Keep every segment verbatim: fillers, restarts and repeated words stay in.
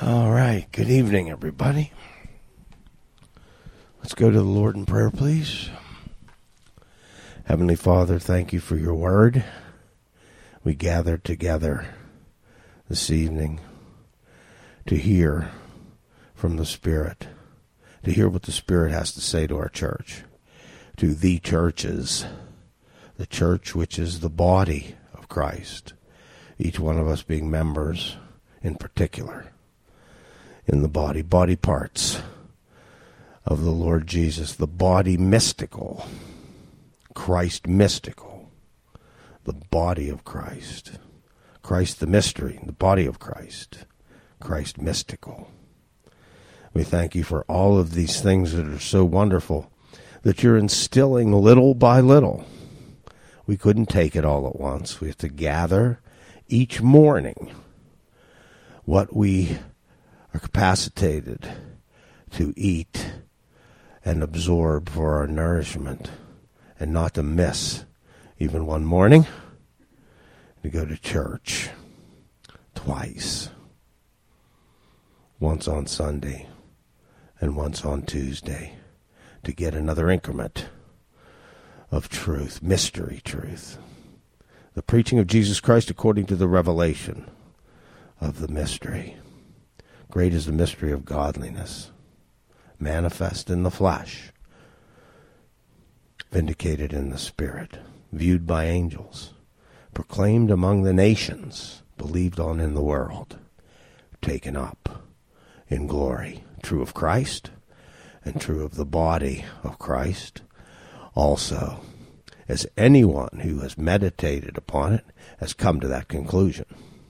All right. Good evening, everybody. Let's go to the Lord in prayer, please. Heavenly Father, thank you for your word. We gather together this evening to hear from the Spirit, to hear what the Spirit has to say to our church, to the churches, the church which is the body of Christ, each one of us being members in particular in the body, body parts of the Lord Jesus, the body mystical, Christ mystical, the body of Christ, Christ the mystery, the body of Christ, Christ mystical. We thank you for all of these things that are so wonderful that you're instilling little by little. We couldn't take it all at once. We have to gather each morning what we are capacitated to eat and absorb for our nourishment, and not to miss even one morning to go to church twice, once on Sunday and once on Tuesday, to get another increment of truth, mystery truth, the preaching of Jesus Christ according to the revelation of the mystery. Great is the mystery of godliness, manifest in the flesh, vindicated in the Spirit, viewed by angels, proclaimed among the nations, believed on in the world, taken up in glory, true of Christ and true of the body of Christ also, as anyone who has meditated upon it has come to that conclusion.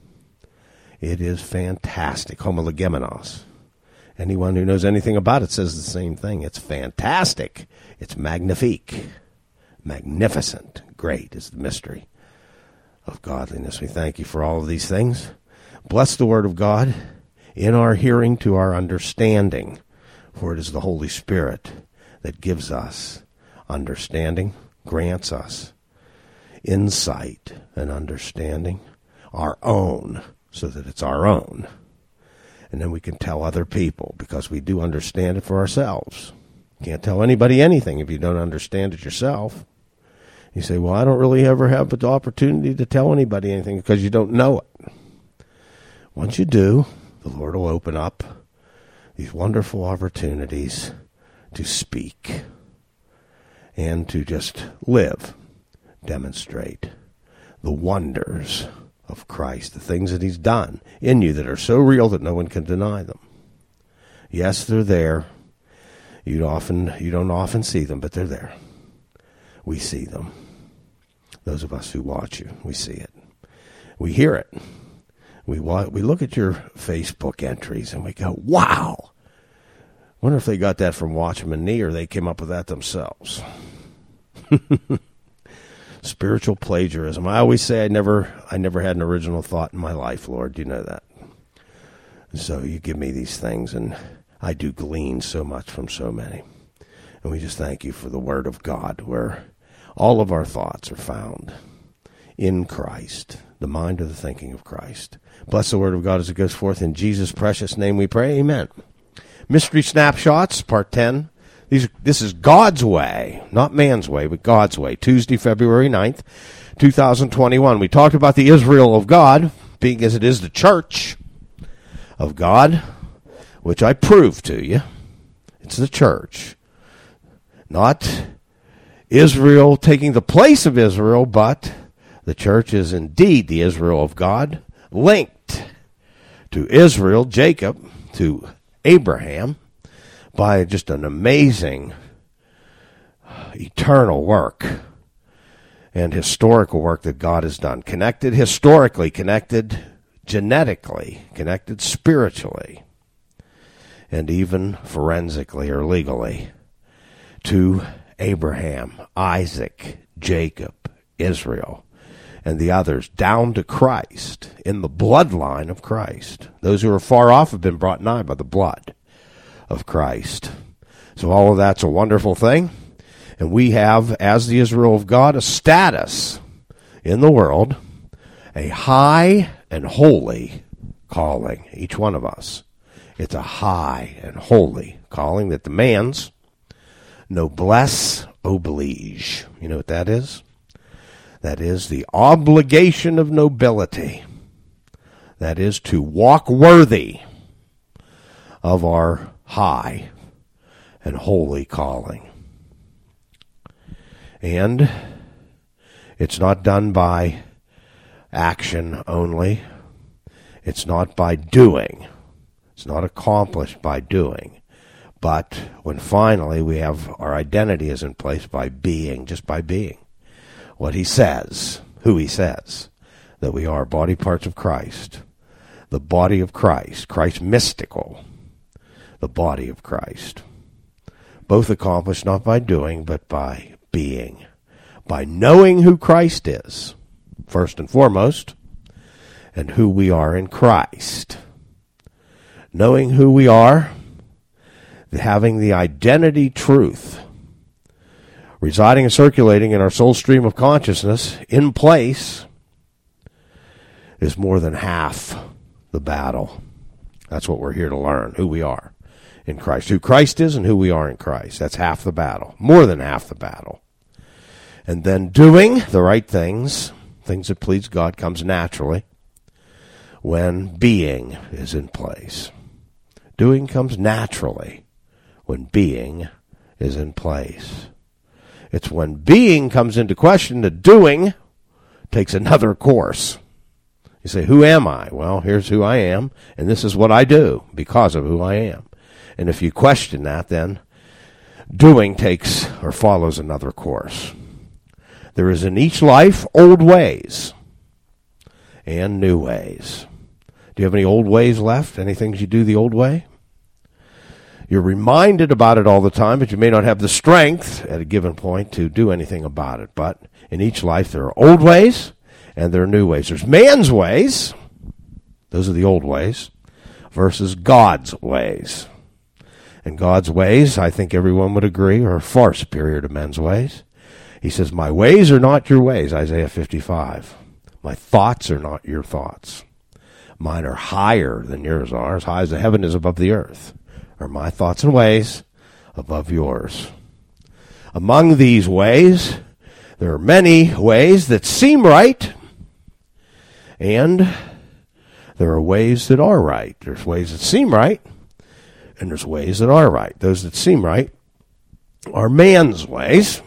It is fantastic. Homologemenos. Anyone who knows anything about it says the same thing. It's fantastic. It's magnifique. Magnificent. Great is the mystery of godliness. We thank you for all of these things. Bless the word of God in our hearing to our understanding, for it is the Holy Spirit that gives us understanding, grants us insight and understanding, our own, so that it's our own. And then we can tell other people, because we do understand it for ourselves. You can't tell anybody anything if you don't understand it yourself. You say, well, I don't really ever have the opportunity to tell anybody anything because you don't know it. Once you do, the Lord will open up these wonderful opportunities to speak and to just live, demonstrate the wonders of Christ, the things that he's done in you that are so real that no one can deny them. Yes, they're there. You often you don't often see them, but they're there. We see them. Those of us who watch you, we see it. We hear it. We wa- we look at your Facebook entries and we go, wow. Wonder if they got that from Watchman Nee or they came up with that themselves. Spiritual plagiarism. I always say I never I never had an original thought in my life, Lord. You know that. So you give me these things, and I do glean so much from so many. And we just thank you for the word of God, where all of our thoughts are found in Christ, the mind or the thinking of Christ. Bless the word of God as it goes forth. In Jesus' precious name we pray. Amen. Mystery Snapshots, Part ten. These, this is God's way, not man's way, but God's way. Tuesday, February ninth, two thousand twenty-one. We talked about the Israel of God, being as it is the church of God, which I proved to you. It's the church. Not Israel taking the place of Israel, but the church is indeed the Israel of God, linked to Israel, Jacob, to Abraham, by just an amazing eternal work and historical work that God has done. Connected historically, connected genetically, connected spiritually, and even forensically or legally to Abraham, Isaac, Jacob, Israel, and the others, down to Christ, in the bloodline of Christ. Those who are far off have been brought nigh by the blood of Christ. So all of that's a wonderful thing. And we have, as the Israel of God, a status in the world, a high and holy calling, each one of us. It's a high and holy calling that demands noblesse oblige. You know what that is? That is the obligation of nobility. That is to walk worthy of our high and holy calling. And it's not done by action only. It's not by doing. It's not accomplished by doing. But when finally we have our identity is in place by being, just by being what he says, who he says, that we are body parts of Christ, the body of Christ, Christ mystical, the body of Christ. Both accomplished not by doing, but by being, by knowing who Christ is, first and foremost, and who we are in Christ. Knowing who we are, having the identity truth residing and circulating in our soul stream of consciousness in place is more than half the battle. That's what we're here to learn, who we are in Christ. Who Christ is and who we are in Christ. That's half the battle, more than half the battle. And then doing the right things, things that please God, comes naturally when being is in place. Doing comes naturally when being is in place. It's when being comes into question that doing takes another course. You say, who am I? Well, here's who I am, and this is what I do because of who I am. And if you question that, then doing takes or follows another course. There is in each life old ways and new ways. Do you have any old ways left? Any things you do the old way? You're reminded about it all the time, but you may not have the strength at a given point to do anything about it. But in each life, there are old ways and there are new ways. There's man's ways, those are the old ways, versus God's ways. And God's ways, I think everyone would agree, are far superior to men's ways. He says, my ways are not your ways, Isaiah fifty-five. My thoughts are not your thoughts. Mine are higher than yours are, as high as the heaven is above the earth. Are my thoughts and ways above yours. Among these ways, there are many ways that seem right, and there are ways that are right. There's ways that seem right, and there's ways that are right. Those that seem right are man's ways,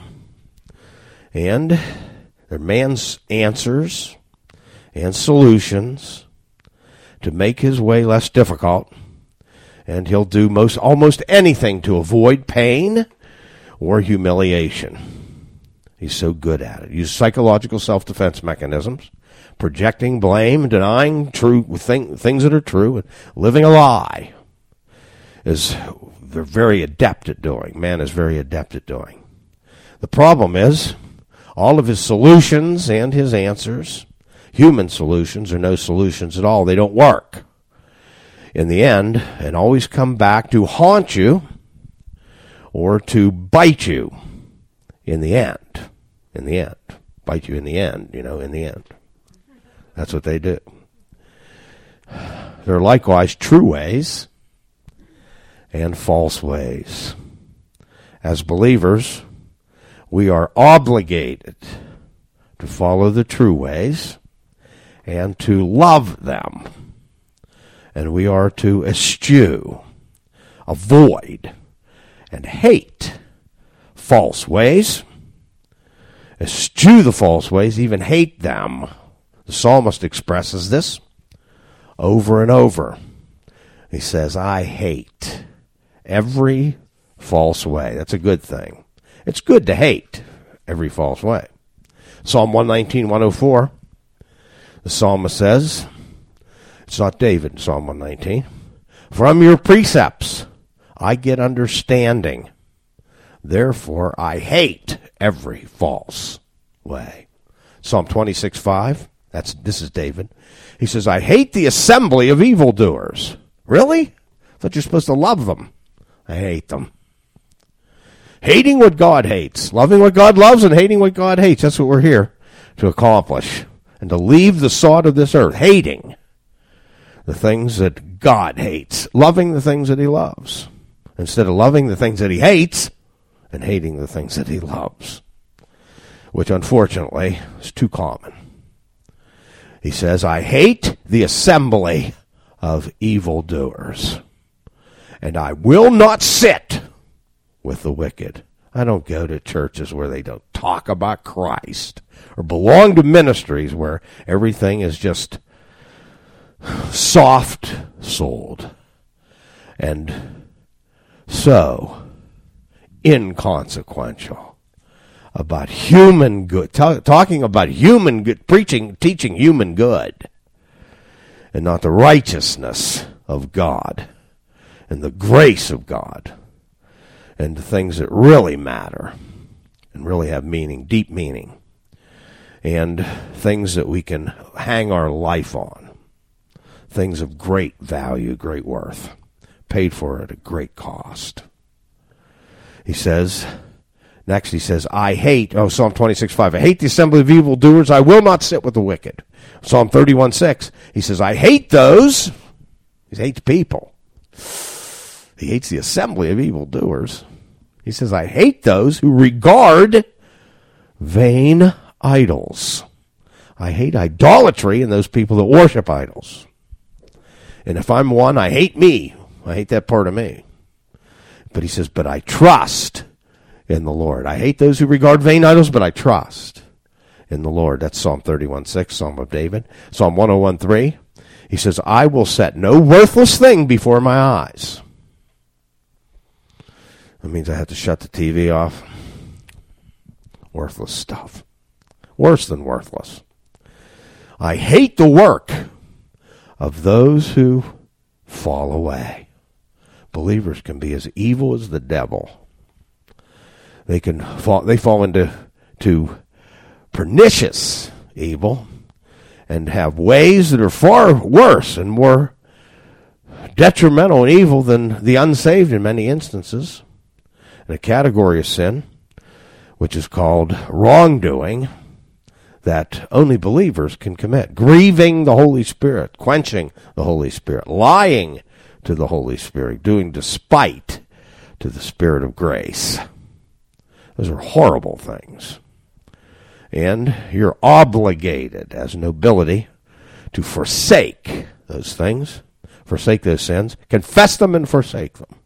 and they're man's answers and solutions to make his way less difficult. And he'll do most almost anything to avoid pain or humiliation. He's so good at it. Use psychological self-defense mechanisms, projecting blame, denying true thing, things that are true, and living a lie. Is they're very adept at doing. Man is very adept at doing. The problem is, all of his solutions and his answers, human solutions, are no solutions at all. They don't work in the end, and always come back to haunt you or to bite you in the end. In the end. Bite you in the end, you know, in the end. That's what they do. There are likewise true ways and false ways. As believers, we are obligated to follow the true ways and to love them. And we are to eschew, avoid, and hate false ways. Eschew the false ways, even hate them. The psalmist expresses this over and over. He says, I hate every false way. That's a good thing. It's good to hate every false way. Psalm one nineteen, one oh four, the psalmist says, it's not David, Psalm one nineteen. From your precepts I get understanding. Therefore I hate every false way. Psalm twenty-six, five. That's this is David. He says, I hate the assembly of evildoers. Really? I thought you're supposed to love them. I hate them. Hating what God hates. Loving what God loves and hating what God hates. That's what we're here to accomplish. And to leave the sod of this earth. Hating the things that God hates, loving the things that he loves, instead of loving the things that he hates and hating the things that he loves, which unfortunately is too common. He says, I hate the assembly of evildoers, and I will not sit with the wicked. I don't go to churches where they don't talk about Christ, or belong to ministries where everything is just soft-souled and so inconsequential about human good, t- talking about human good, preaching, teaching human good, and not the righteousness of God and the grace of God and the things that really matter and really have meaning, deep meaning, and things that we can hang our life on, things of great value, great worth, paid for at a great cost. He says, next he says, I hate, oh, Psalm twenty-six five, I hate the assembly of evildoers, I will not sit with the wicked. Psalm thirty-one six, he says, I hate those, he hates people. He hates the assembly of evildoers. He says, I hate those who regard vain idols. I hate idolatry and those people that worship idols. And if I'm one, I hate me. I hate that part of me. But he says, but I trust in the Lord. I hate those who regard vain idols, but I trust in the Lord. That's Psalm thirty-one six, Psalm of David. Psalm one oh one three, he says, I will set no worthless thing before my eyes. That means I have to shut the T V off. Worthless stuff. Worse than worthless. I hate the work of those who fall away. Believers can be as evil as the devil. They can fall, they fall into to pernicious evil and have ways that are far worse and more detrimental and evil than the unsaved in many instances. And a category of sin, which is called wrongdoing, that only believers can commit. Grieving the Holy Spirit, quenching the Holy Spirit, lying to the Holy Spirit, doing despite to the Spirit of grace. Those are horrible things. And you're obligated as nobility to forsake those things, forsake those sins, confess them and forsake them,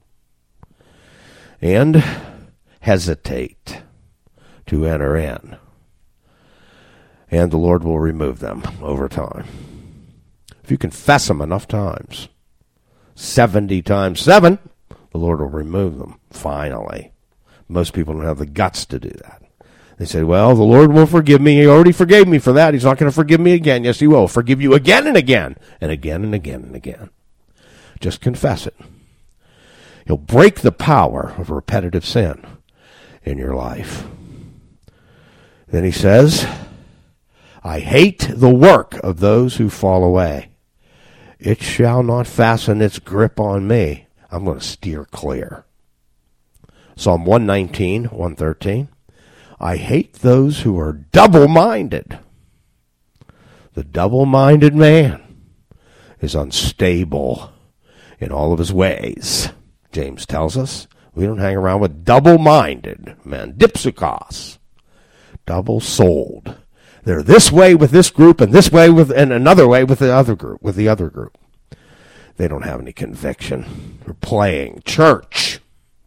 and hesitate to enter in. And the Lord will remove them over time. If you confess them enough times, seventy times seven, the Lord will remove them, finally. Most people don't have the guts to do that. They say, well, the Lord will forgive me. He already forgave me for that. He's not going to forgive me again. Yes, he will. Forgive you again and again, and again and again and again. Just confess it. He'll break the power of repetitive sin in your life. Then he says, I hate the work of those who fall away. It shall not fasten its grip on me. I'm going to steer clear. Psalm one nineteen, one thirteen. I hate those who are double-minded. The double-minded man is unstable in all of his ways. James tells us we don't hang around with double-minded men. Dipsukos. Double-souled. They're this way with this group and this way with and another way with the other group, with the other group. They don't have any conviction. They're playing church.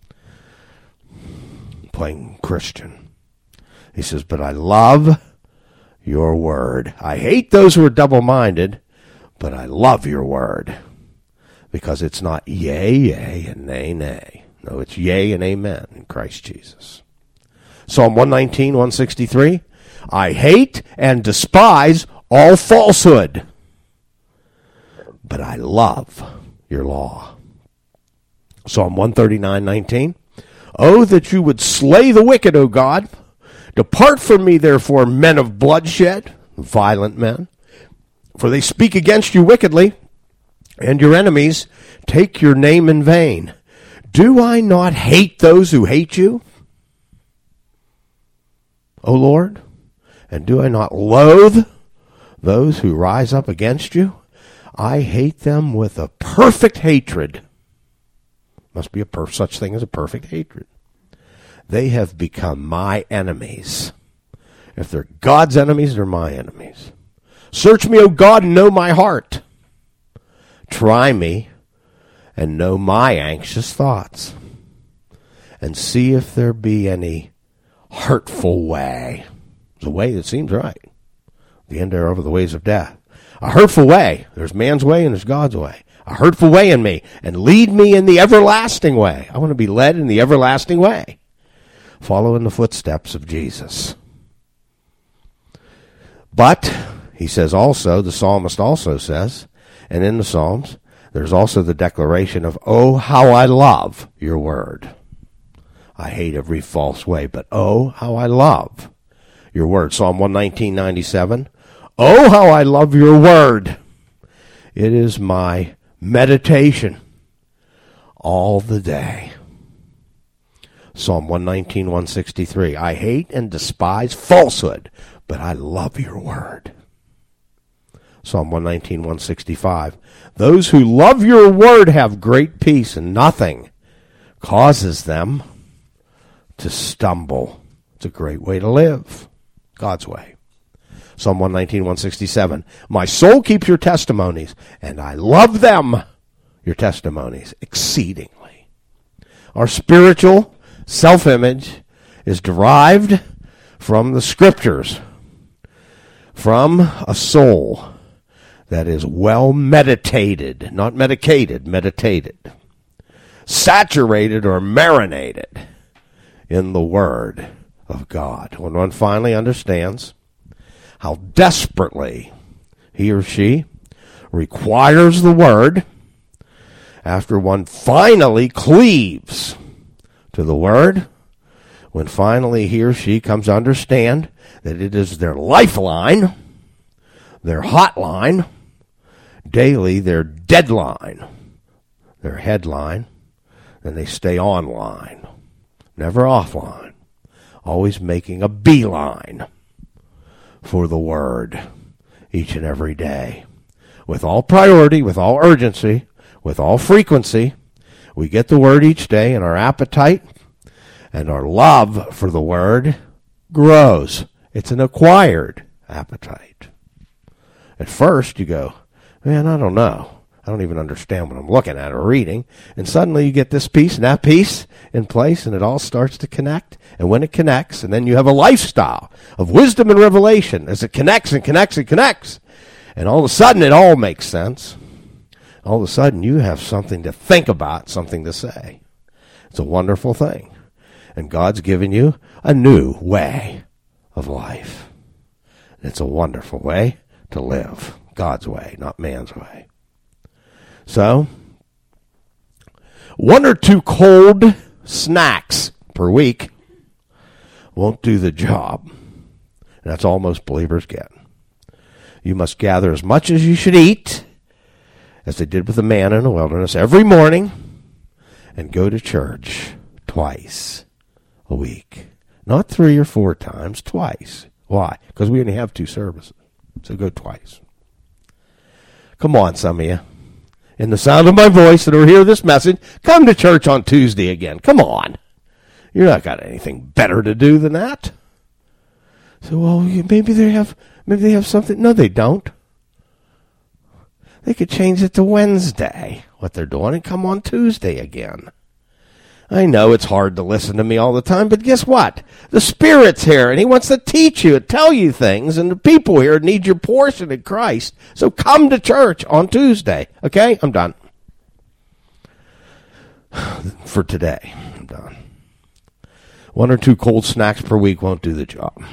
Playing Christian. He says, but I love your word. I hate those who are double-minded, but I love your word. Because it's not yea, yea, and nay, nay. No, it's yea and amen in Christ Jesus. Psalm one nineteen, one sixty-three. I hate and despise all falsehood, but I love your law. Psalm one thirty-nine, nineteen. Oh, that you would slay the wicked, O God. Depart from me, therefore, men of bloodshed, violent men, for they speak against you wickedly, and your enemies take your name in vain. Do I not hate those who hate you, O Lord? And do I not loathe those who rise up against you? I hate them with a perfect hatred. Must be a per- such thing as a perfect hatred. They have become my enemies. If they're God's enemies, they're my enemies. Search me, O God, and know my heart. Try me and know my anxious thoughts. And see if there be any hurtful way. It's a way that seems right. The end thereof are the ways of death. A hurtful way. There's man's way and there's God's way. A hurtful way in me. And lead me in the everlasting way. I want to be led in the everlasting way. Follow in the footsteps of Jesus. But, he says also, the psalmist also says, and in the Psalms, there's also the declaration of, oh, how I love your word. I hate every false way, but oh, how I love your word. Psalm one nineteen ninety-seven. Oh, how I love your word. It is my meditation all the day. Psalm one nineteen, one sixty-three. I hate and despise falsehood, but I love your word. Psalm one nineteen, one sixty-five. Those who love your word have great peace, and nothing causes them to stumble. It's a great way to live. God's way. Psalm one nineteen, one sixty-seven. My soul keeps your testimonies, and I love them, your testimonies, exceedingly. Our spiritual self-image is derived from the Scriptures, from a soul that is well meditated, not medicated, meditated, saturated or marinated in the Word of God. When one finally understands how desperately he or she requires the Word, after one finally cleaves to the Word, when finally he or she comes to understand that it is their lifeline, their hotline, daily their deadline, their headline, then they stay online, never offline, always making a beeline for the Word each and every day. With all priority, with all urgency, with all frequency, we get the Word each day, and our appetite and our love for the Word grows. It's an acquired appetite. At first, you go, man, I don't know. I don't even understand what I'm looking at or reading. And suddenly you get this piece and that piece in place, and it all starts to connect. And when it connects, and then you have a lifestyle of wisdom and revelation as it connects and connects and connects. And all of a sudden it all makes sense. All of a sudden you have something to think about, something to say. It's a wonderful thing. And God's given you a new way of life. It's a wonderful way to live. God's way, not man's way. So, one or two cold snacks per week won't do the job. And that's all most believers get. You must gather as much as you should eat, as they did with the man in the wilderness, every morning, and go to church twice a week. Not three or four times, twice. Why? Because we only have two services. So go twice. Come on, some of you. In the sound of my voice that will hear this message, come to church on Tuesday again. Come on. You're not got anything better to do than that. So, well, maybe they have, maybe they have something. No, they don't. They could change it to Wednesday, what they're doing, and come on Tuesday again. I know it's hard to listen to me all the time, but guess what? The Spirit's here, and He wants to teach you, tell you things, and the people here need your portion in Christ. So come to church on Tuesday, okay? I'm done. For today, I'm done. One or two cold snacks per week won't do the job.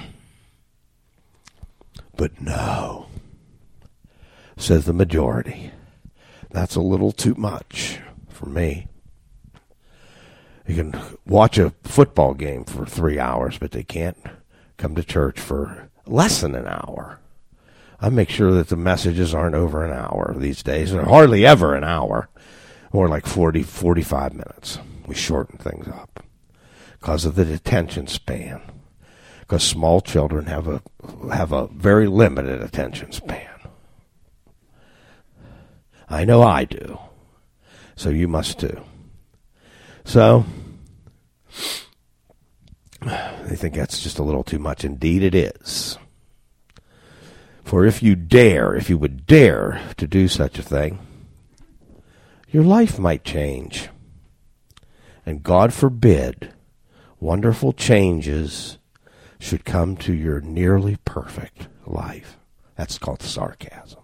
But no, says the majority. That's a little too much for me. You can watch a football game for three hours, but they can't come to church for less than an hour. I make sure that the messages aren't over an hour these days. They're hardly ever an hour, or like forty, forty-five minutes. We shorten things up because of the attention span. Because small children have a have a very limited attention span. I know I do. So you must too. So, I think that's just a little too much. Indeed it is. For if you dare, if you would dare to do such a thing, your life might change. And God forbid, wonderful changes should come to your nearly perfect life. That's called sarcasm.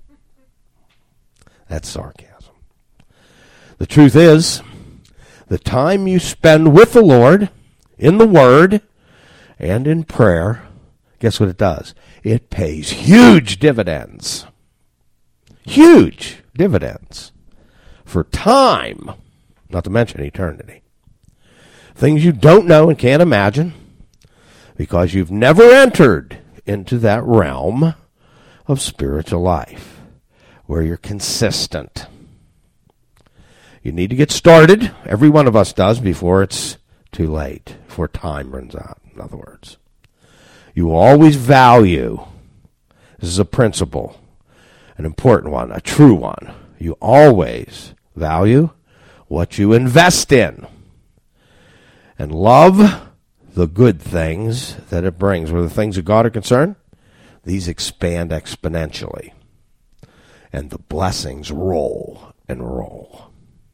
That's sarcasm. The truth is, the time you spend with the Lord, in the Word, and in prayer, guess what it does? It pays huge dividends. Huge dividends. For time, not to mention eternity. Things you don't know and can't imagine, because you've never entered into that realm of spiritual life where you're consistent. You need to get started. Every one of us does before it's too late, before time runs out, in other words. You will always value, this is a principle, an important one, a true one. You always value what you invest in and love the good things that it brings. Where the things of God are concerned, these expand exponentially. And the blessings roll and roll.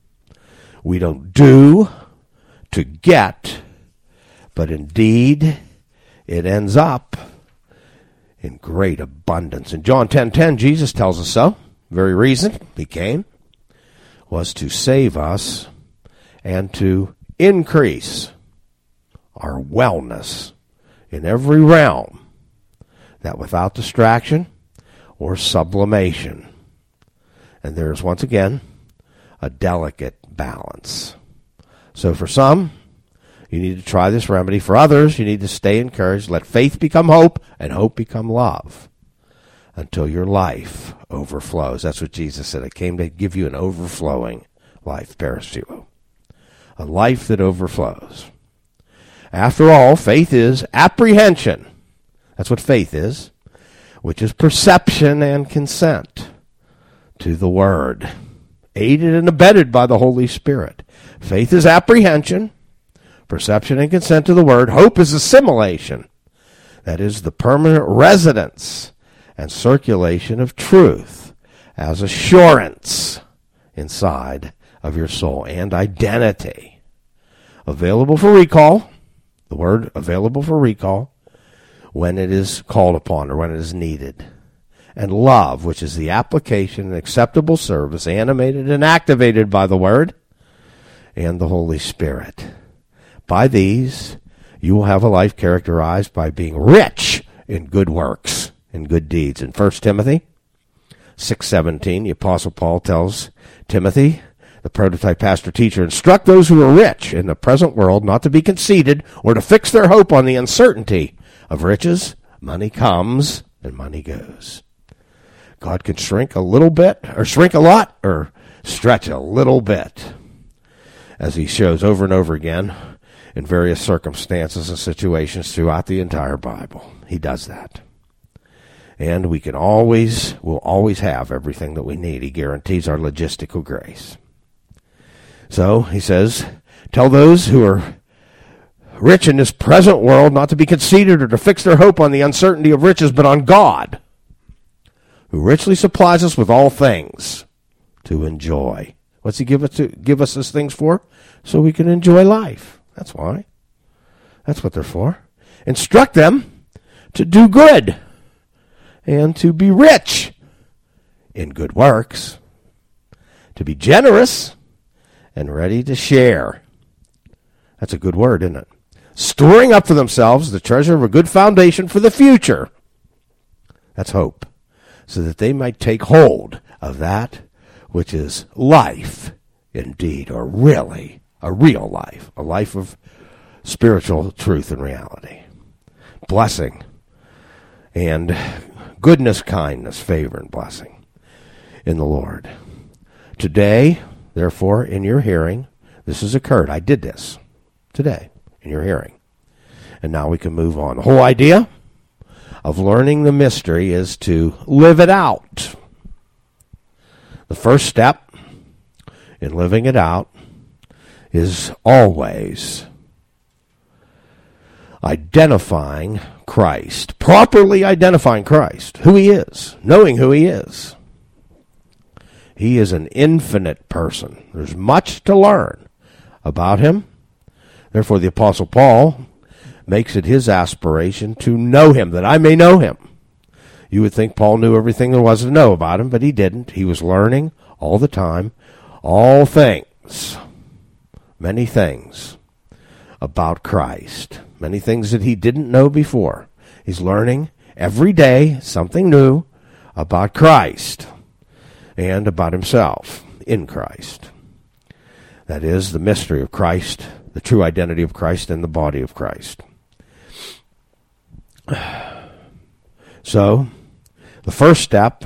We don't do to get, but indeed it ends up in great abundance. In John ten ten, Jesus tells us so. The very reason he came was to save us and to increase our wellness in every realm, that without distraction or sublimation. And there's once again a delicate balance. So for some, you need to try this remedy. For others, you need to stay encouraged. Let faith become hope and hope become love until your life overflows. That's what Jesus said. I came to give you an overflowing life, perissimo, a life that overflows. After all, faith is apprehension. That's what faith is, which is perception and consent to the Word, aided and abetted by the Holy Spirit. Faith is apprehension, perception and consent to the Word. Hope is assimilation. That is the permanent residence and circulation of truth as assurance inside of your soul and identity. Available for recall, the word available for recall, when it is called upon or when it is needed. And love, which is the application and acceptable service, animated and activated by the Word and the Holy Spirit. By these, you will have a life characterized by being rich in good works and good deeds. In First Timothy six seventeen, the Apostle Paul tells Timothy, the prototype pastor teacher, instruct those who are rich in the present world not to be conceited or to fix their hope on the uncertainty of riches. Money comes and money goes. God can shrink a little bit, or shrink a lot, or stretch a little bit, as he shows over and over again in various circumstances and situations throughout the entire Bible. He does that. And we can always, will always have everything that we need. He guarantees our logistical grace. So, he says, tell those who are rich in this present world not to be conceited or to fix their hope on the uncertainty of riches, but on God, who richly supplies us with all things to enjoy. What's he give us to give us these things for? So we can enjoy life. That's why. That's what they're for. Instruct them to do good and to be rich in good works, to be generous and ready to share. That's a good word, isn't it? Storing up for themselves the treasure of a good foundation for the future. That's hope. So that they might take hold of that which is life indeed, or really a real life, a life of spiritual truth and reality. Blessing and goodness, kindness, favor, and blessing in the Lord. Today, therefore, in your hearing, this has occurred. I did this today in your hearing. And now we can move on. The whole idea of learning the mystery is to live it out. The first step in living it out is always identifying Christ, properly identifying Christ, who he is, knowing who he is. He is an infinite person. There's much to learn about him. Therefore, the Apostle Paul makes it his aspiration to know him, that I may know him. You would think Paul knew everything there was to know about him, but he didn't. He was learning all the time, all things, many things about Christ, many things that he didn't know before. He's learning every day something new about Christ and about himself in Christ. That is the mystery of Christ, the true identity of Christ and the body of Christ. So, the first step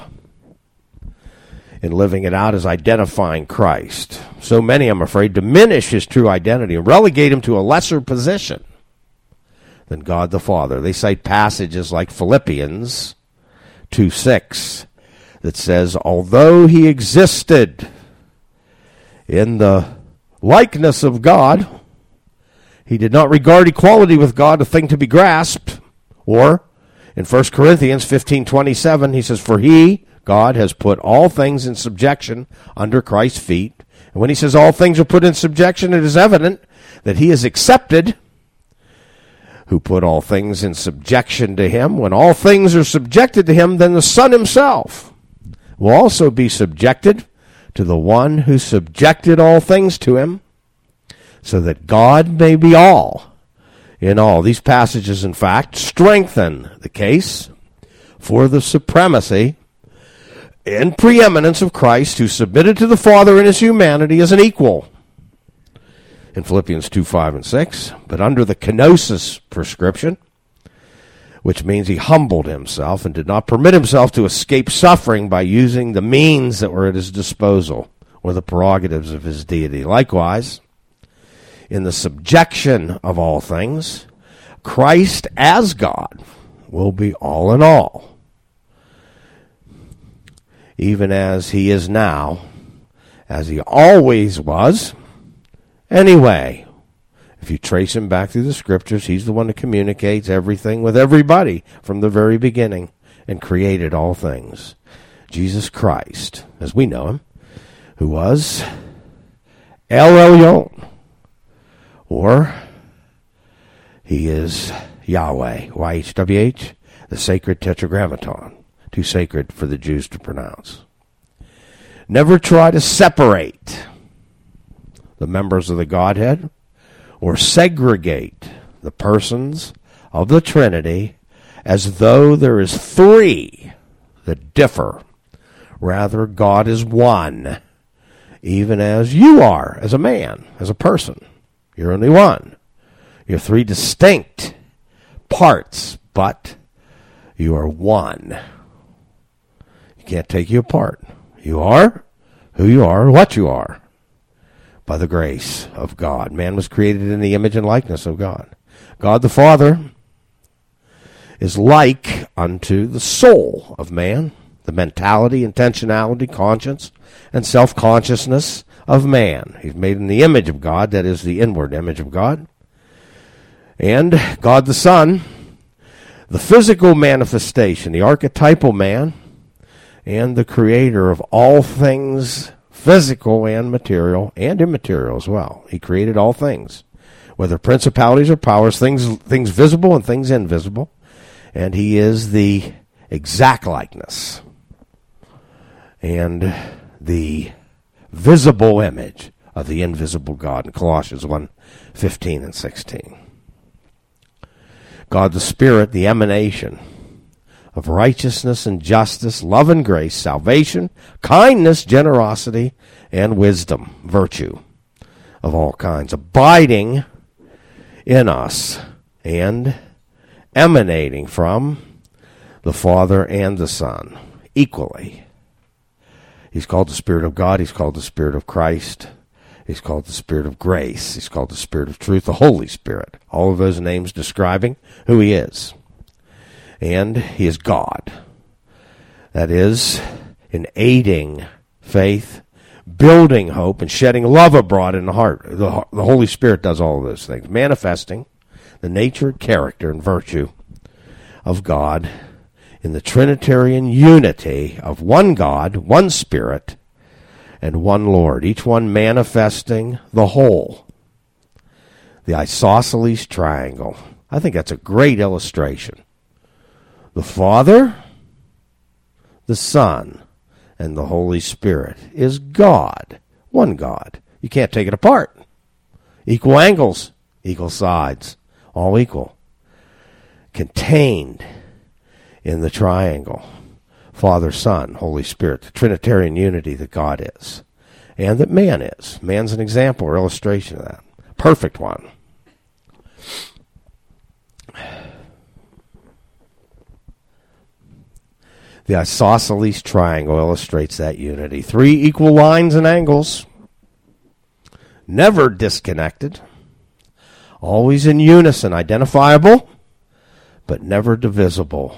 in living it out is identifying Christ. So many, I'm afraid, diminish his true identity and relegate him to a lesser position than God the Father. They cite passages like Philippians two six that says, although he existed in the likeness of God, he did not regard equality with God a thing to be grasped. Or in First Corinthians fifteen twenty-seven, he says, for he, God, has put all things in subjection under Christ's feet. And when he says all things are put in subjection, it is evident that he is accepted who put all things in subjection to him. When all things are subjected to him, then the Son himself will also be subjected to the one who subjected all things to him, so that God may be all in all. These passages, in fact, strengthen the case for the supremacy and preeminence of Christ, who submitted to the Father in his humanity as an equal in Philippians two five and six, but under the kenosis prescription, which means he humbled himself and did not permit himself to escape suffering by using the means that were at his disposal or the prerogatives of his deity. Likewise, in the subjection of all things, Christ as God will be all in all, even as he is now, as he always was. Anyway, if you trace him back through the scriptures, he's the one that communicates everything with everybody from the very beginning and created all things. Jesus Christ, as we know him, who was El Elyon, or he is Yahweh, Y H W H, the sacred tetragrammaton, too sacred for the Jews to pronounce. Never try to separate the members of the Godhead or segregate the persons of the Trinity as though there is three that differ. Rather, God is one, even as you are as a man, as a person. You're only one. You're three distinct parts, but you are one. You can't take you apart. You are who you are and what you are by the grace of God. Man was created in the image and likeness of God. God the Father is like unto the soul of man, the mentality, intentionality, conscience, and self-consciousness of man. He's made in the image of God, that is the inward image of God. And God the Son, the physical manifestation, the archetypal man, and the creator of all things physical and material, and immaterial as well. He created all things, whether principalities or powers, things things visible and things invisible. And he is the exact likeness and the visible image of the invisible God in Colossians one fifteen and sixteen. God the Spirit, the emanation of righteousness and justice, love and grace, salvation, kindness, generosity, and wisdom, virtue of all kinds, abiding in us and emanating from the Father and the Son equally. He's called the Spirit of God. He's called the Spirit of Christ. He's called the Spirit of grace. He's called the Spirit of truth, the Holy Spirit. All of those names describing who he is. And he is God. That is, in aiding faith, building hope, and shedding love abroad in the heart. The, the Holy Spirit does all of those things, manifesting the nature, character, and virtue of God in the Trinitarian unity of one God, one Spirit, and one Lord, each one manifesting the whole. The isosceles triangle. I think that's a great illustration. The Father, the Son, and the Holy Spirit is God, one God. You can't take it apart. Equal angles, equal sides, all equal. Contained in the triangle. Father, Son, Holy Spirit, the Trinitarian unity that God is, and that man is. Man's an example or illustration of that. Perfect one. The isosceles triangle illustrates that unity. Three equal lines and angles, never disconnected, always in unison, identifiable, but never divisible.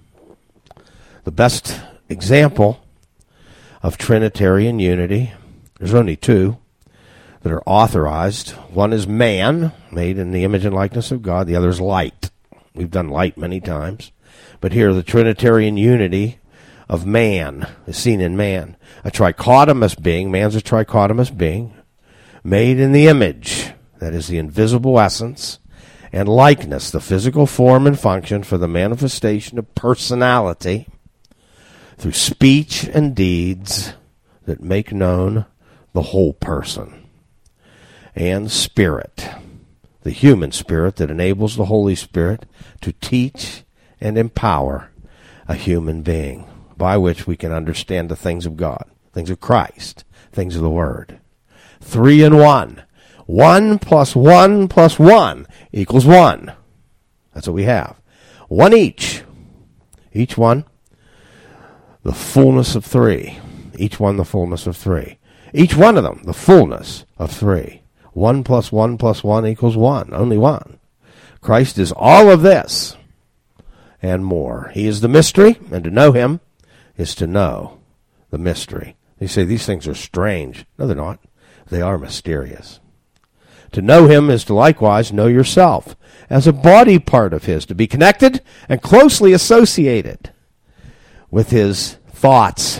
The best example of Trinitarian unity, there's only two that are authorized. One is man, made in the image and likeness of God. The other is light. We've done light many times. But here, the Trinitarian unity of man is seen in man. A trichotomous being, man's a trichotomous being, made in the image, that is the invisible essence, and likeness, the physical form and function for the manifestation of personality, through speech and deeds that make known the whole person. And spirit, the human spirit that enables the Holy Spirit to teach and empower a human being, by which we can understand the things of God, things of Christ, things of the Word. Three in one. One plus one plus one equals one. That's what we have. One each. Each one the fullness of three. Each one the fullness of three. Each one of them the fullness of three. One plus one plus one equals one. Only one. Christ is all of this and more. He is the mystery, and to know him is to know the mystery. You say these things are strange. No, they're not. They are mysterious. To know him is to likewise know yourself as a body part of his, to be connected and closely associated with his thoughts,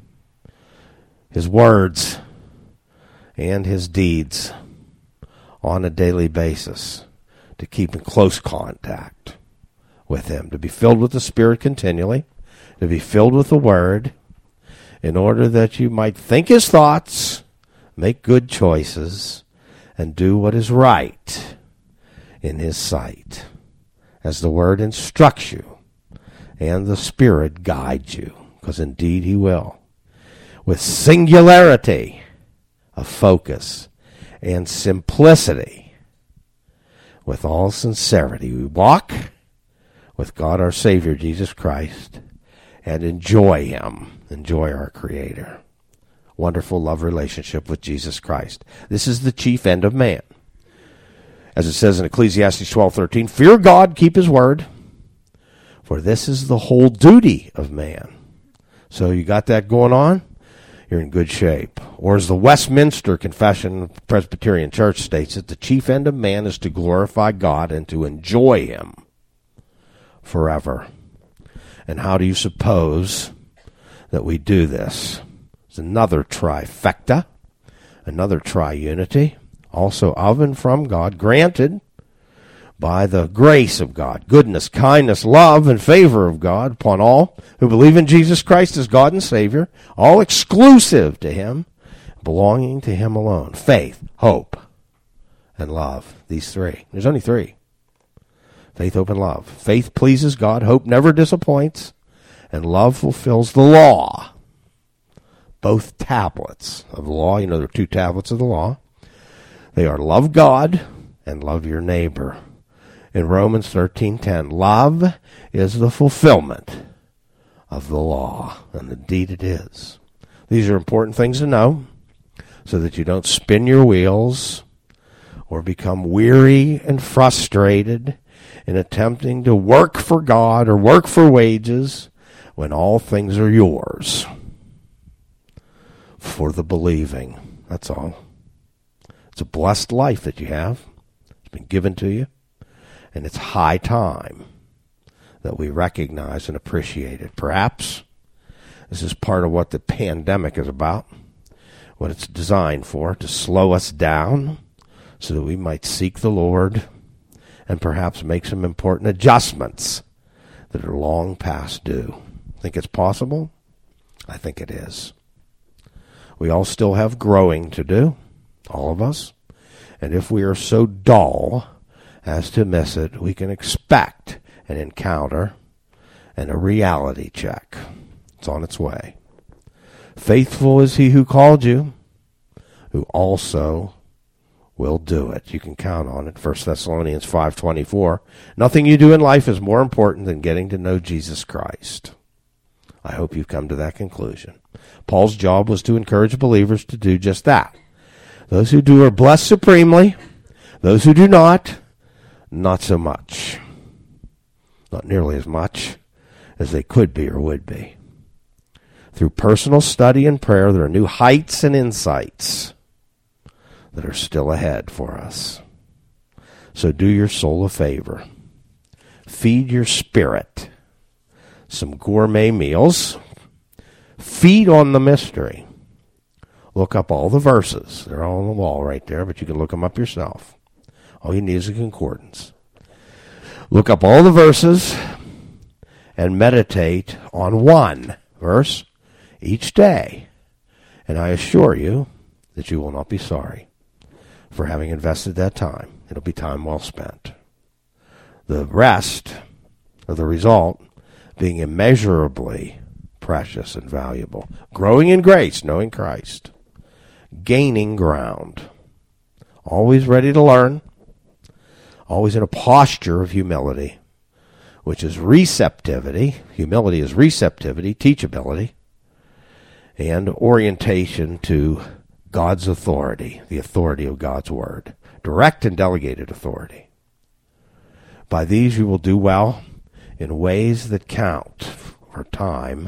his words, and his deeds on a daily basis, to keep in close contact with him, to be filled with the Spirit continually, to be filled with the Word, in order that you might think his thoughts, make good choices, and do what is right in his sight, as the Word instructs you, and the Spirit guides you, because indeed he will, with singularity of focus and simplicity, with all sincerity. We walk with God our Savior, Jesus Christ, and enjoy him, enjoy our Creator. Wonderful love relationship with Jesus Christ. This is the chief end of man. As it says in Ecclesiastes twelve thirteen, fear God, keep his word, for this is the whole duty of man. So you got that going on? You're in good shape. Or as the Westminster Confession of the Presbyterian Church states it, the chief end of man is to glorify God and to enjoy him forever. And how do you suppose that we do this? It's another trifecta, another triunity, also of and from God, granted by the grace of God, goodness, kindness, love, and favor of God upon all who believe in Jesus Christ as God and Savior, all exclusive to him, belonging to him alone. Faith, hope, and love. These three. There's only three. Faith, hope, and love. Faith pleases God, hope never disappoints, and love fulfills the law. Both tablets of the law, you know there are two tablets of the law. They are love God and love your neighbor. In Romans thirteen ten, love is the fulfillment of the law, and indeed it is. These are important things to know so that you don't spin your wheels or become weary and frustrated in attempting to work for God or work for wages when all things are yours. for the believing. That's all. It's a blessed life that you have. It's been given to you. And it's high time that we recognize and appreciate it. Perhaps this is part of what the pandemic is about, what it's designed for, to slow us down so that we might seek the Lord and perhaps make some important adjustments that are long past due. Think it's possible? I think it is. We all still have growing to do, all of us. And if we are so dull as to miss it, we can expect an encounter and a reality check. It's on its way. Faithful is he who called you, who also will do it. You can count on it. First Thessalonians five twenty-four. Nothing you do in life is more important than getting to know Jesus Christ. I hope you've come to that conclusion. Paul's job was to encourage believers to do just that. Those who do are blessed supremely. Those who do not, not so much. Not nearly as much as they could be or would be. Through personal study and prayer, there are new heights and insights that are still ahead for us. So do your soul a favor. Feed your spirit some gourmet meals. Feed on the mystery. Look up all the verses. They're all on the wall right there, but you can look them up yourself. All you need is a concordance. Look up all the verses and meditate on one verse each day. And I assure you that you will not be sorry for having invested that time. It'll be time well spent. The rest of the result being immeasurably precious and valuable. Growing in grace, knowing Christ. Gaining ground. Always ready to learn. Always in a posture of humility, which is receptivity. Humility is receptivity, teachability, and orientation to God's authority, the authority of God's word. Direct and delegated authority. By these you will do well in ways that count for time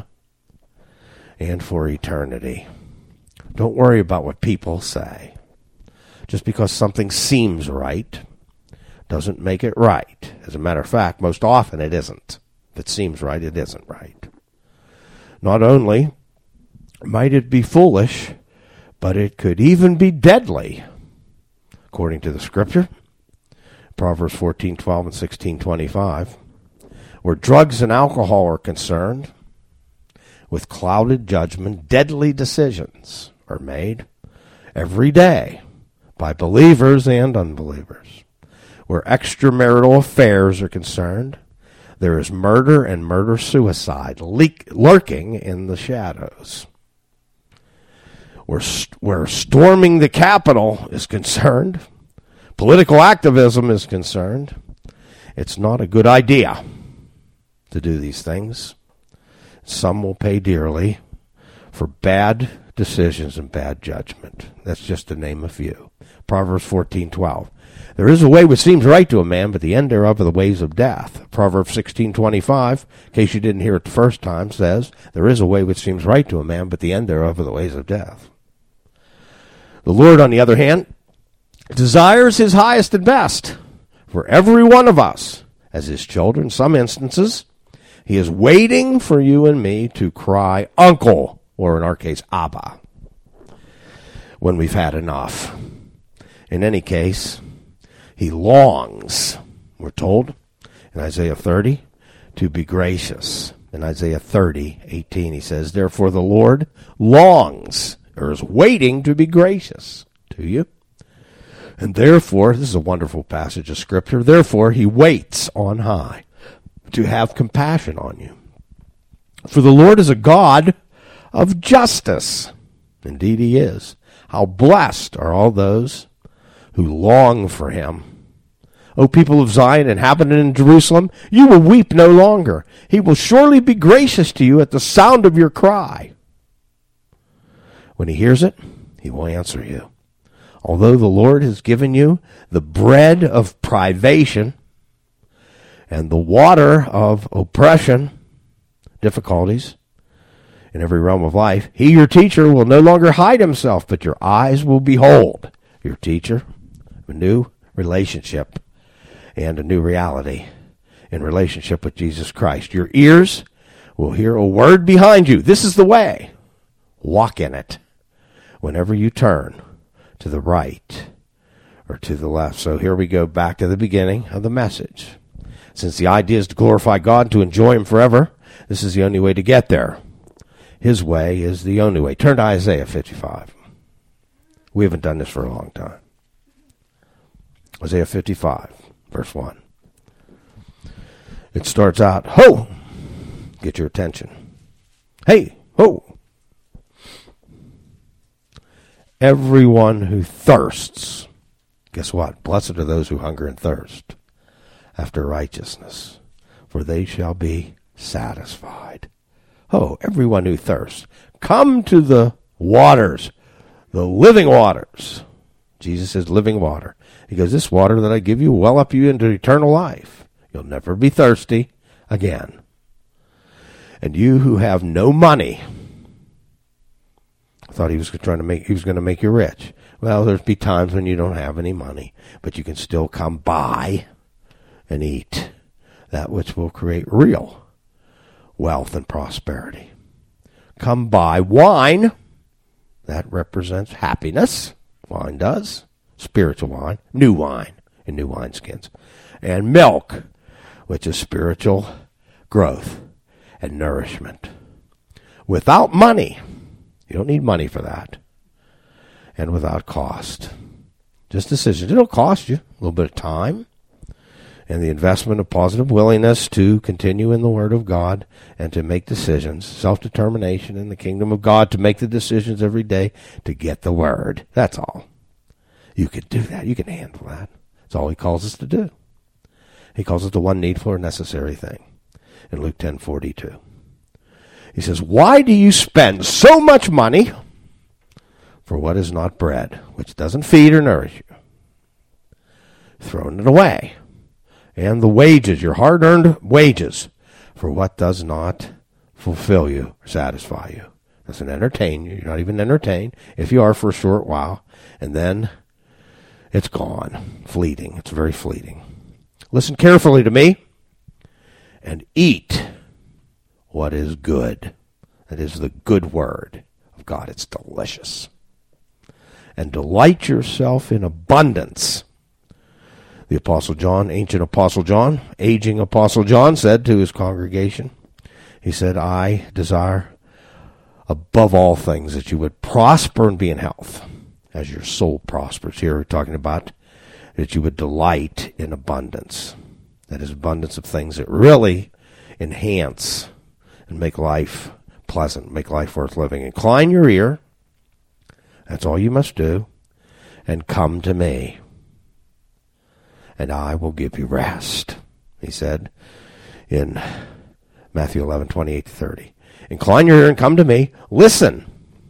and for eternity. Don't worry about what people say. Just because something seems right doesn't make it right. As a matter of fact, most often it isn't. If it seems right, it isn't right. Not only might it be foolish, but it could even be deadly, according to the Scripture. Proverbs fourteen twelve and sixteen twenty-five. Where drugs and alcohol are concerned, with clouded judgment, deadly decisions are made every day by believers and unbelievers. Where extramarital affairs are concerned, there is murder and murder-suicide leak, lurking in the shadows. Where, st- where storming the Capitol is concerned, political activism is concerned, it's not a good idea to do these things. Some will pay dearly for bad decisions and bad judgment. That's just to name a few. Proverbs fourteen twelve. There is a way which seems right to a man, but the end thereof are the ways of death. Proverbs sixteen twenty-five, in case you didn't hear it the first time, says, there is a way which seems right to a man, but the end thereof are the ways of death. The Lord, on the other hand, desires his highest and best for every one of us as his children. In some instances, he is waiting for you and me to cry, Uncle, or in our case, Abba, when we've had enough. In any case, he longs, we're told, in Isaiah thirty, to be gracious. In Isaiah thirty, eighteen, he says, therefore the Lord longs, or is waiting to be gracious to you. And therefore, this is a wonderful passage of Scripture, therefore he waits on high to have compassion on you. For the Lord is a God of justice. Indeed he is. How blessed are all those who long for him. O people of Zion, inhabited in Jerusalem, you will weep no longer. He will surely be gracious to you at the sound of your cry. When he hears it, he will answer you. Although the Lord has given you the bread of privation and the water of oppression, difficulties, in every realm of life. He, your teacher, will no longer hide himself, but your eyes will behold your teacher. A new relationship and a new reality in relationship with Jesus Christ. Your ears will hear a word behind you. This is the way. Walk in it whenever you turn to the right or to the left. So here we go back to the beginning of the message. Since the idea is to glorify God, to enjoy him forever, this is the only way to get there. His way is the only way. Turn to Isaiah fifty-five. We haven't done this for a long time. Isaiah fifty-five, verse one. It starts out, ho! Get your attention. Hey, ho! Everyone who thirsts, guess what? Blessed are those who hunger and thirst after righteousness, for they shall be satisfied. Oh, everyone who thirsts, come to the waters, the living waters. Jesus says living water. He goes, this water that I give you will well up you into eternal life. You'll never be thirsty again. And you who have no money, I thought he was trying to make he was going to make you rich. Well, there'll be times when you don't have any money, but you can still come by and eat that which will create real wealth and prosperity. Come buy wine. That represents happiness. Wine does. Spiritual wine. New wine in new wineskins. And milk, which is spiritual growth and nourishment. Without money. You don't need money for that. And without cost. Just decisions. It'll cost you a little bit of time and the investment of positive willingness to continue in the Word of God and to make decisions, self-determination in the kingdom of God, to make the decisions every day to get the Word. That's all. You can do that. You can handle that. That's all he calls us to do. He calls it the one needful or necessary thing in Luke ten forty-two. He says, why do you spend so much money for what is not bread, which doesn't feed or nourish you? Throwing it away. And the wages, your hard-earned wages, for what does not fulfill you or satisfy you. Doesn't entertain you. You're not even entertained. If you are for a short while, and then it's gone. Fleeting. It's very fleeting. Listen carefully to me and eat what is good. That is the good word of God. It's delicious. And delight yourself in abundance. The Apostle John, ancient Apostle John, aging Apostle John said to his congregation, he said, I desire above all things that you would prosper and be in health as your soul prospers. Here we're talking about that you would delight in abundance. That is abundance of things that really enhance and make life pleasant, make life worth living. Incline your ear. That's all you must do. And come to me. And I will give you rest, he said in Matthew eleven, twenty-eight to thirty. Incline your ear and come to me. Listen,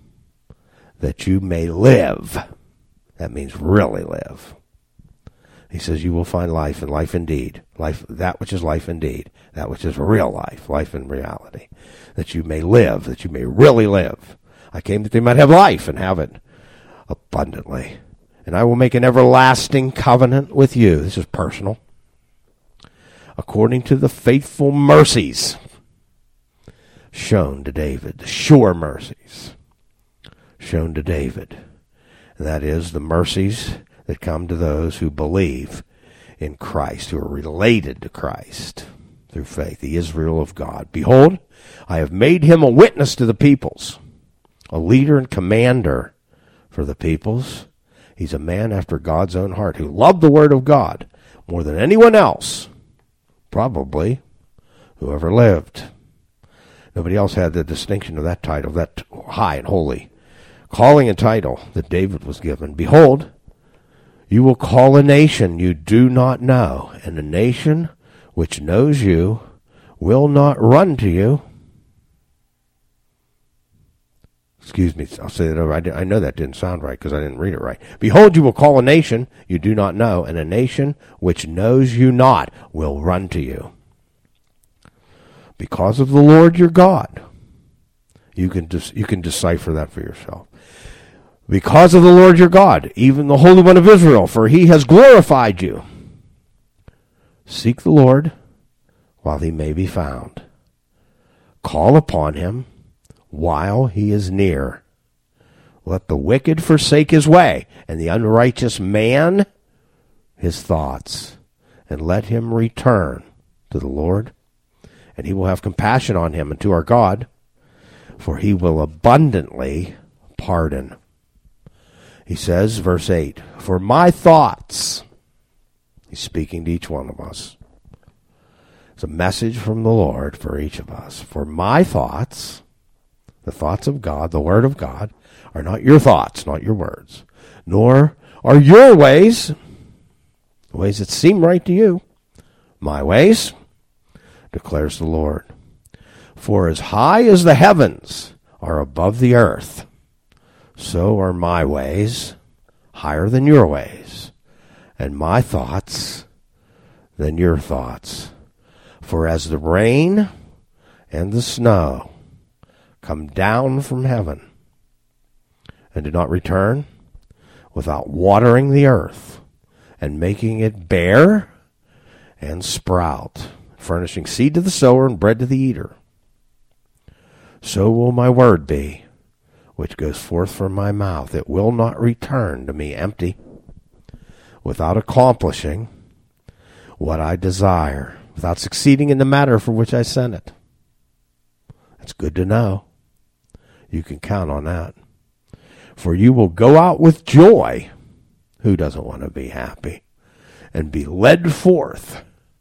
that you may live. That means really live. He says you will find life and life indeed. Life, that which is life indeed. That which is real life, life in reality. That you may live, that you may really live. I came that they might have life and have it abundantly. And I will make an everlasting covenant with you. This is personal. According to the faithful mercies shown to David. The sure mercies shown to David. And that is the mercies that come to those who believe in Christ, who are related to Christ through faith, the Israel of God. Behold, I have made him a witness to the peoples, a leader and commander for the peoples. He's a man after God's own heart who loved the Word of God more than anyone else, probably, who ever lived. Nobody else had the distinction of that title, that high and holy calling and title that David was given. Behold, you will call a nation you do not know, and a nation which knows you will not run to you. Excuse me, I'll say that over. I, did, I know that didn't sound right because I didn't read it right. Behold, you will call a nation you do not know, and a nation which knows you not will run to you. Because of the Lord your God, You can dis- you can decipher that for yourself. Because of the Lord your God, even the Holy One of Israel, for he has glorified you. Seek the Lord while he may be found. Call upon him while he is near. Let the wicked forsake his way, and the unrighteous man his thoughts, and let him return to the Lord, and he will have compassion on him and to our God, for he will abundantly pardon. He says, verse eight, for my thoughts, he's speaking to each one of us. It's a message from the Lord for each of us. For my thoughts, the thoughts of God, the word of God, are not your thoughts, not your words, nor are your ways, the ways that seem right to you, my ways, declares the Lord. For as high as the heavens are above the earth, so are my ways higher than your ways, and my thoughts than your thoughts. For as the rain and the snow come down from heaven and do not return without watering the earth and making it bear and sprout, furnishing seed to the sower and bread to the eater, so will my word be, which goes forth from my mouth. It will not return to me empty, without accomplishing what I desire, without succeeding in the matter for which I sent it. It's good to know. You can count on that. For you will go out with joy. Who doesn't want to be happy? And be led forth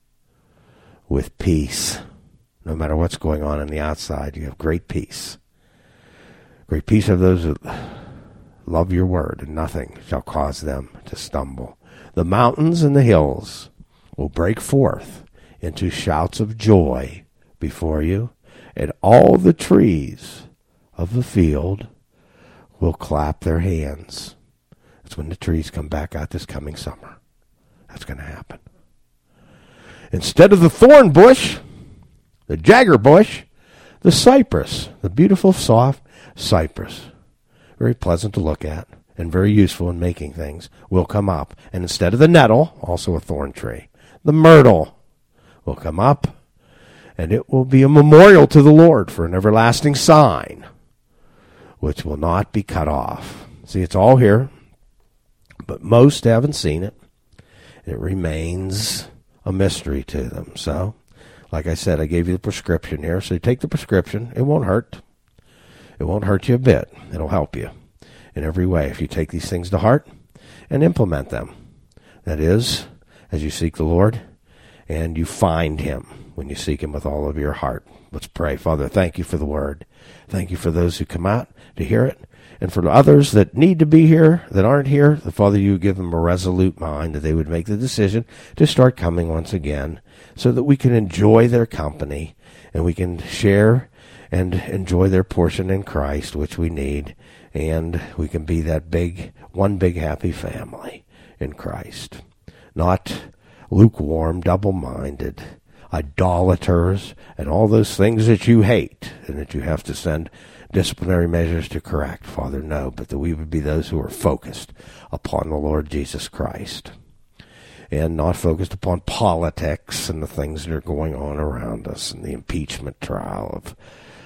with peace. No matter what's going on on the outside, you have great peace. Great peace of those that love your word, and nothing shall cause them to stumble. The mountains and the hills will break forth into shouts of joy before you, and all the trees of the field will clap their hands. That's when the trees come back out this coming summer. That's going to happen. Instead of the thorn bush, the jagger bush, the cypress, the beautiful, soft cypress, very pleasant to look at and very useful in making things, will come up. And instead of the nettle, also a thorn tree, the myrtle will come up, and it will be a memorial to the Lord for an everlasting sign, which will not be cut off. See, it's all here, but most haven't seen it. It remains a mystery to them. So, like I said, I gave you the prescription here. So you take the prescription. It won't hurt. It won't hurt you a bit. It'll help you in every way if you take these things to heart and implement them. That is, as you seek the Lord and you find him when you seek him with all of your heart. Let's pray. Father, thank you for the word. Thank you for those who come out to hear it. And for the others that need to be here, that aren't here, the Father, you give them a resolute mind that they would make the decision to start coming once again so that we can enjoy their company and we can share and enjoy their portion in Christ, which we need, and we can be that big, one big happy family in Christ. Not lukewarm, double-minded, idolaters, and all those things that you hate and that you have to send disciplinary measures to correct, Father, no, but that we would be those who are focused upon the Lord Jesus Christ and not focused upon politics and the things that are going on around us and the impeachment trial of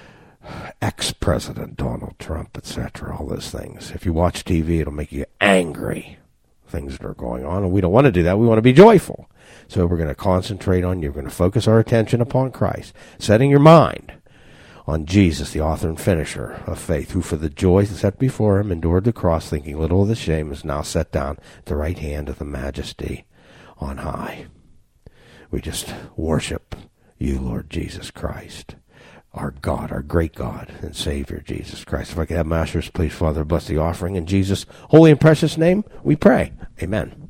ex-President Donald Trump, et cetera, all those things. If you watch T V, it'll make you angry, things that are going on, and we don't want to do that. We want to be joyful. So we're going to concentrate on, you're going to focus our attention upon Christ, setting your mind on Jesus, the author and finisher of faith, who for the joy set before him endured the cross, thinking little of the shame, is now set down at the right hand of the majesty on high. We just worship you, Lord Jesus Christ, our God, our great God and Savior, Jesus Christ. If I could have my ushers, please, Father, bless the offering. In Jesus' holy and precious name, we pray. Amen.